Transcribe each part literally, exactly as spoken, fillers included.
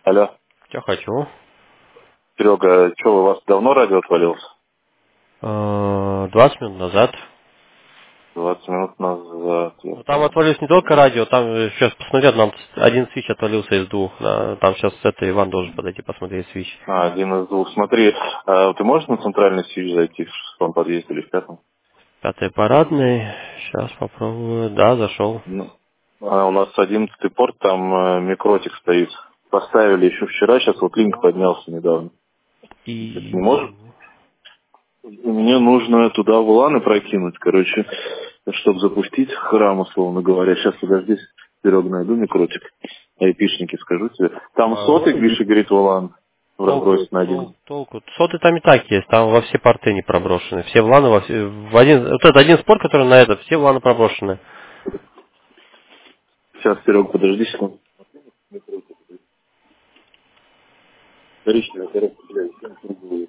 Алло. Что хочу? Серега, что, у вас давно радио отвалился? Э, двадцать минут назад. Двадцать минут назад, я Ну, там понял. отвалилось не только радио, там э, сейчас посмотрят, нам один свич отвалился из двух. Да, там сейчас это Иван должен подойти посмотреть свич. А, один из двух. Смотри, а ты можешь на центральный свич зайти в шестом подъезде или в пятом? Пятый парадный. Сейчас попробую. Да, зашел. Ну, а у нас одиннадцатый порт, там э, микротик стоит. Поставили еще вчера, сейчас вот линк поднялся недавно. Ты И... не можешь? Мне нужно туда вуланы прокинуть, короче, чтобы запустить храм, условно говоря. Сейчас, подожди, Серега, найду микротик. Айпишники, скажу тебе. Там а, сотый, Гриша говорит, вулан в толку, разбросе на один. тол- толку. Соты там и так есть, там во все порты не проброшены. Все вланы во все... В один... Вот этот один спорт, который на этот, все вланы проброшены. Сейчас, Серега, подожди секунду. Коричневый, короче, блядь, всем круглый.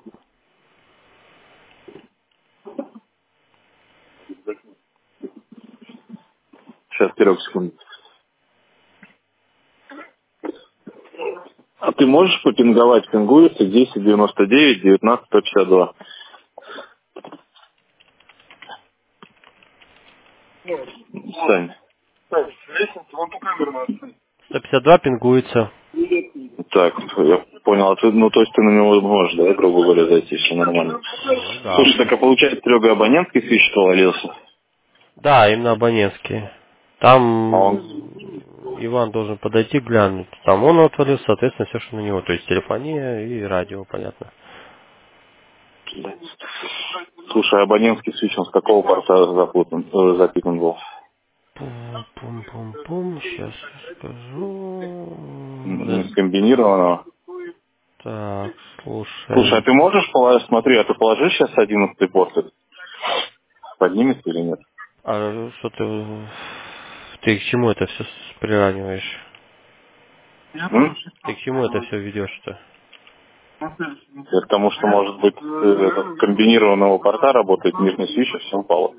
Сейчас, Серега, секунду. А ты можешь попинговать? Пингуется десять девяносто девять девятнадцать сто пятьдесят два. Сань. сто пятьдесят два пингуется. Так, я понял. А ты, ну, то есть ты на него можешь, да, грубо говоря, зайти, все нормально. Ну да. Слушай, так а получается, Серега, абонентский свич отвалился? Да, именно абонентские. А Там он... Иван должен подойти глянуть. Там он отвалился, соответственно, все, что на него. То есть телефония и радио, понятно. Слушай, абонентский свич, он с какого порта запутан, э, запитан был? Пум-пум-пум-пум. Сейчас скажу. М, Подожди. Скомбинированного. Так, Слушай, а слушай. ты можешь положить, смотри, а ты положишь сейчас одиннадцатый порт, поднимется или нет? А что ты... Ты к чему это все приравниваешь? М? Ты к чему это все ведешь-то? Я к тому, что, может быть, э, этот комбинированного порта работает, нижний свич, и все упало.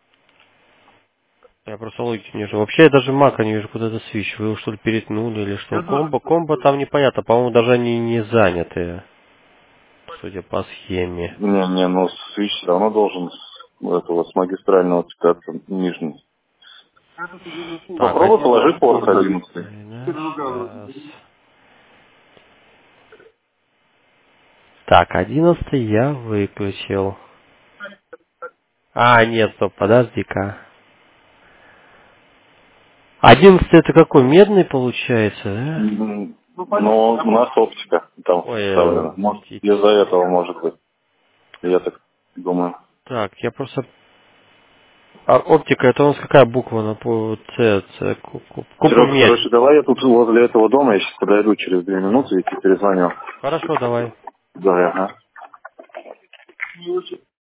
Я просто логики не вижу. Вообще я даже мака не вижу, куда это свич. Вы его что ли перетянули или что? Комбо, комбо там непонятно. По-моему, даже они не заняты, судя по схеме. Не, не, ну свич все равно должен с этого с магистрального цепляться нижний. Так, Попробуй один... положи порт одиннадцатый. Сейчас. Так, одиннадцатый я выключил. А, нет, стоп, подожди-ка. Одиннадцатый это какой? Медный получается, да? М, Ну, у нас оптика там Ой, вставлена. э, Может, из-за простите. этого может быть. Я так думаю. Так, я просто... А оптика, это у нас какая буква на по С, С, ку- ку- купол Серега, медь. короче, давай я тут возле этого дома, я сейчас подойду через две минуты и тебе перезвоню. Хорошо, давай. Давай, ага.